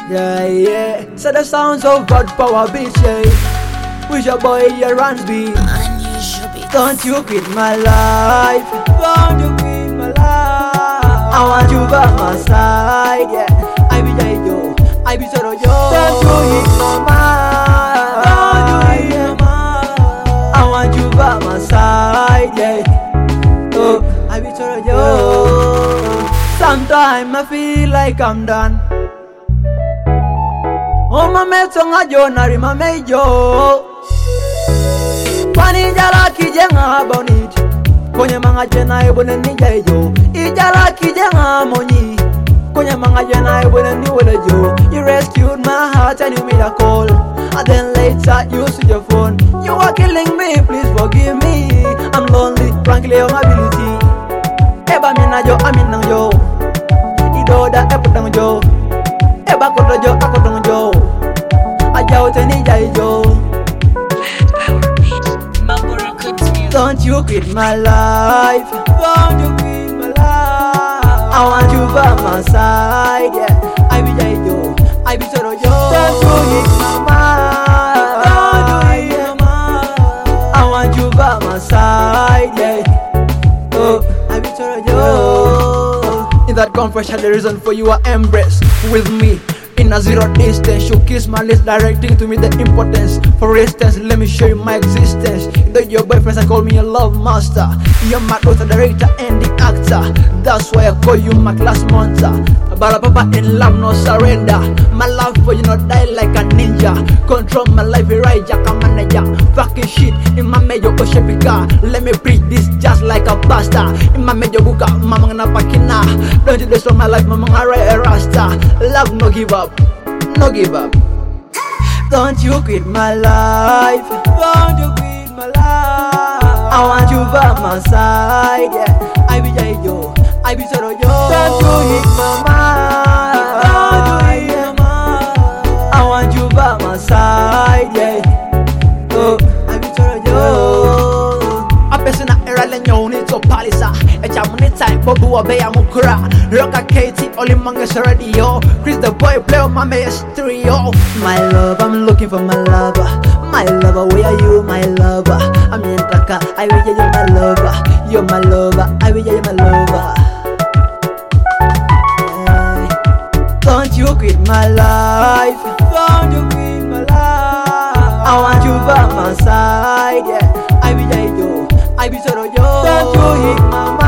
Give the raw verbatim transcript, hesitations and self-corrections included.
Yeah, yeah. So the sounds of God power bitch, yeah. With your boy, your runs be. Don't you quit my life. Don't you quit my life. I want you by my side, yeah. I be yo, I be sort of yo. Don't you hit my mind. Don't you hit my mind. I want you by my side, yeah. Oh, I be sort of yo. Sometimes I feel like I'm done. Oh, my mates on a journey, my major. Pani jala kijenga bonit. Konya manga jena ebone ninja yo. Ijala kijenga moni. Konya manga jena ebone ni wele jo. You rescued my heart and you made a call. And then later you switch your phone. You are killing me, please forgive me. I'm lonely, frankly on ability. Eba mina jo, amina jo. Idoda epodang jo. Eba kodo jo, akodong jo. Aja uteni jai jo. Don't you quit my life. Don't you quit my life. I want you by my side, yeah. I be yo, I be sort of yo. Don't you hit my mind. Don't you hit my mind. I want you by my side, yeah. Oh, I be sort of yo. In that confession, the reason for you are embraced with me. In a zero distance, you kiss my lips, directing to me the importance. For instance, let me show you my existence. Though your boyfriends I call me a love master. You're my daughter, director and the actor. That's why I call you my class monster. But papa in love, no surrender. My love for you not die like a ninja. Control my life, right, Jack a manager. Fucking shit in my major Oshepika. Let me preach this just like a pastor. In my major buka, mama na pakina. Don't you destroy my life, mama a rasta. Love no give up. No give up. Don't you quit my life. Don't you quit my life. I want you by my side, yeah. I be yo, I be sort of yo. Don't you hit my mind. Don't you hit my mind. I want you by my side, yeah. Oh, I be sort of yo. A person a era lenyo ni to palisa. E jamuni time bobu obey amukura. Rock Katie, only mangas radio. Chris the boy play on my stereo. My love, I'm looking for my lover. My lover, where are you, my lover? I'm in Taka, I will you my lover. You're my lover, I will you my lover. Hey. Don't you quit my life. Don't you quit my life. I want you by my side, yeah. I will you, I be sort of yo. Don't you hit my mind.